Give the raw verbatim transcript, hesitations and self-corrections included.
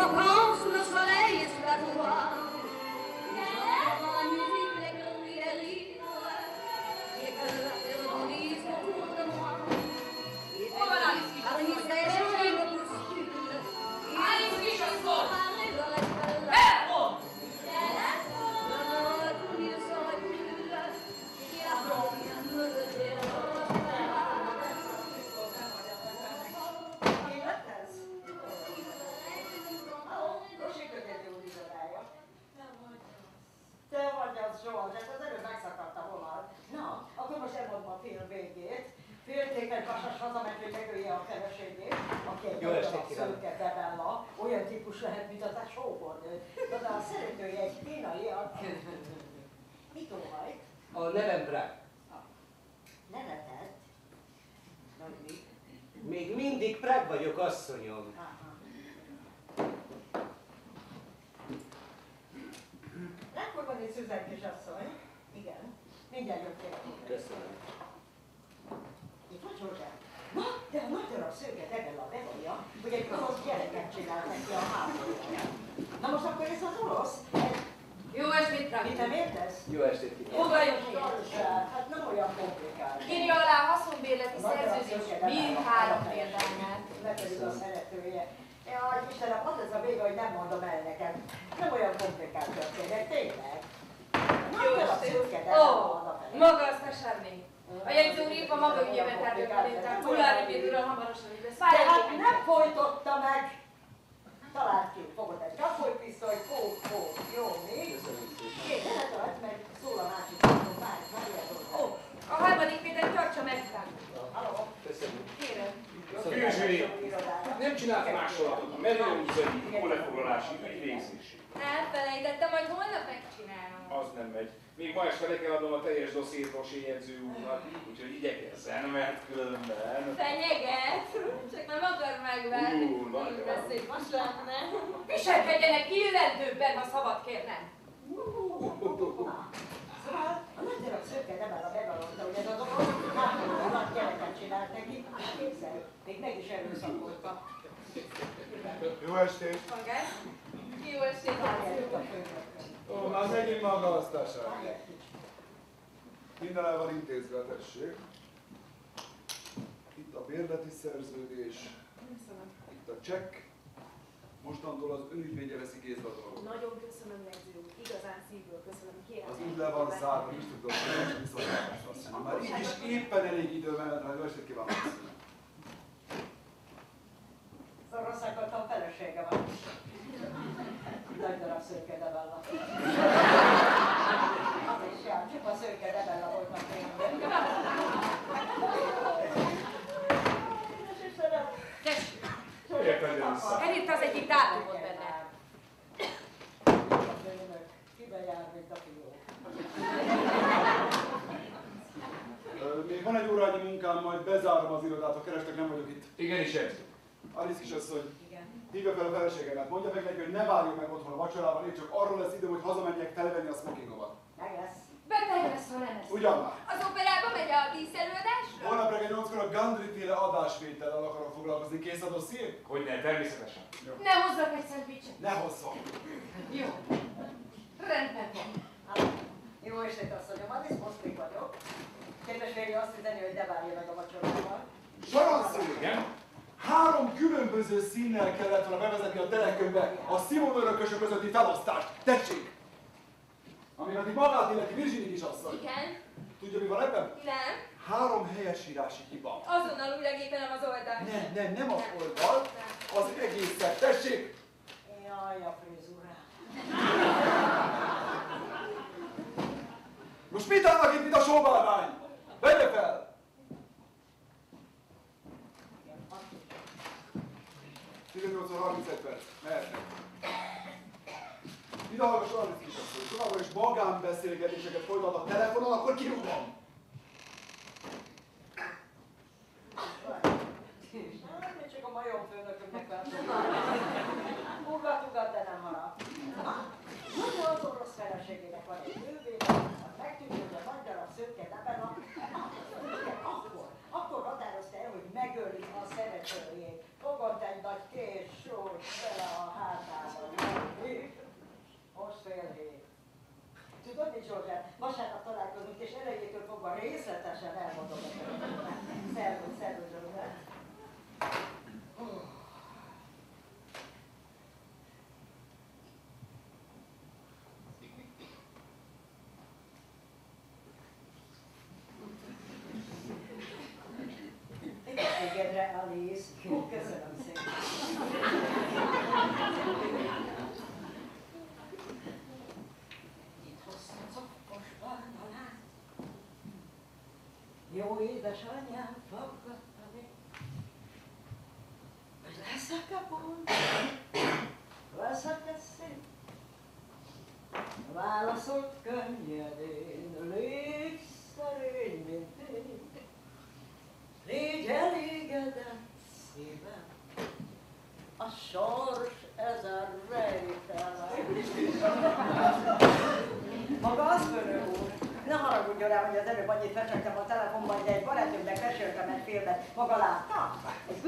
vacances sous le soleil et sous la joie. Dans la musique, les cris, les rires, et que la terre grandisse autour de moi. Et que parmi ces chemins de bouscules, il se séparer le reste de la vie. Il ne serait plus qui a rien me dire. Te vagy az Zsolt, hát az előbb megszakadta volna. Na, akkor most elmondom a film végét. Féltékeny pasas hazament, hogy megölje a feleségét, aki egy darab szőke Bebella, olyan típus lehet, mint az a sógornő. De a szeretője egy kínai, a... Mit óhajt? A nevem Bragg. Neveted? Nagy mi? Még mindig Bragg vagyok, asszonyom. Akkor van egy Szüzen kisasszony. Igen. Mindjárt jön kérlek. Köszönöm. Itt vagy Zsózsák? Na, de a nagy darab szőke Bebella bevallja, hogy egy orosz gyereket csinált neki a háborúján. Na most akkor ez az orosz? Jó estét, Bragg! Mit nem értesz? Jó estét kívánok! Foglaljon helyet! Hát nem olyan komplikált. Írja alá a haszonbérleti szerződés mindhárom példányát. Megpedig a szeretője. Jaj, Istenem, az ez a vége, hogy nem mondom el neked. Nem olyan komplikált történet, tényleg. Jó estét! Ó, maga az Tesárné. A jegyző írva maga ügyében tárgyalni, tehát Mulári Béd uram hamarosan így lesz. De hát nem folytotta meg! Találd ki, fogod egy kafolypisztoly, kód, kód, jó, még? Köszönöm szépen. Két, ne tarts meg, szól a másik, már, már ilyen dolog. Ó, a harmadik Péter tartsa meg, Bragg. Halló? Köszönöm. Kérem. Főzsői, nem csinált másolatot a merőműzeli ólefoglalási ügyvégzését. Elfelejtettem, majd holnap megcsinálom. Az nem megy. Még ma este le kell adnom a teljes dossziét Rosé jegyző úrnak, úgyhogy igyekezzen, mert különben... Fenyeget? Csak nem akar megverni. Ú, nagyon. De szép most lenne. Viselkedjenek illendőbben, ha szabad kérnem. Szóval a nagy darab szőke nem áll a bevallotta, hogy ez az orosz háborúban nagy gyereket csinált neki. Képzelj, még meg is erőszakolta. Jó estét! Magát? Jó estét, Várjál, a László. főnökön. Ó, már megint magasztaság. Minden el van intézve, tessék. Itt a bérleti szerződés. Köszönöm. Itt a csekk. Mostantól az önügyvédje veszi kézbe a dolgot. Nagyon köszönöm, jegyző úr. Igazán szívből köszönöm. Kérem. Az úgy le van zárva, is tudom, hogy nem viszontlátásra asszonyom. Már így is éppen elég idő mellett, rá, jó estét kívánok, asszonyom. Szoroszakottan felesége van. Nagy darab szőke Bebella. Az is jár, csupa szőke Bebella volt a filmben. Tessék! Érted vissza. Elírta az egyik dátumot benne. A főnök kibe jár, mint a fió. Még van egy órányi munkám, majd bezárom az irodát, ha kerestek, nem vagyok itt. Igenis, ez. Alice kisasszony, Igen. hívja fel a feleségemet, mondja meg neki, hogy ne várjon meg otthon a vacsorában, én csak arról lesz idő, hogy hazamenjek televenni a smokingomat. Meg lesz. Beteg lesz, ha nem lesz. Ugyan már. Az operába megy a díszelőadásra? Holnap reggel nyolckor a Gundry-féle adásvétellel akarok foglalkozni. Kész a dosszié? Hogyne, természetesen. Ne hozzak egy szendvicset. Ne hozzon! Jó. Rendben van. Jó estét, asszonyom, Alice Moszkvik vagyok. Kedves férj azt üzeni, hogy ne várja meg a vacsorával. Saranszó! Igen? Három különböző színnel kellett volna bevezetni a telekönyvbe a Simon örökösök közötti felosztást. Tessék! Amíg addig magát illeti Virginie kisasszony. Igen? Tudja, mi van ebben? Nem? Három helyesírási hiba. Azonnal újra gépelem az oldalt. Nem, nem, nem az oldal, az egészet. Tessék! Jaj, a frizurám. Most mit állnak itt, mint a sóbálvány? Vegye fel! tizennyolc óra harmincegy perc. Mehetnek. Ide hallgass Alice kisasszony, továbbra is magánbeszélgetéseket folytat a telefonon, akkor kirúgom! Még csak a majom főnökömnek látom. Ugat, ugat, de nem harap. Mondja, az orosz feleségének van egy bővébe, az megtűnt, hogy a nagy darab szőke Bebella, akkor, akkor határozta el, hogy megöli a szeretőjét. Fogott egy nagy kés sót bele a hátába. Öregedre, Alice. Köszönöm szépen. Itt hoztam szokos barnalát. Jó édesanyám fogadta még. Hogy leszek a pont, leszek-e szép? Válaszolt könnyedén, légy szerény, mint én. Légy elégedett szívem, a sors ezen rejtelen. Maga az, főnök úr, ne haragudjon rám, hogy az előbb annyit fecsegtem a telefonban, de egy barátnőmnek meséltem egy filmet. Maga látta?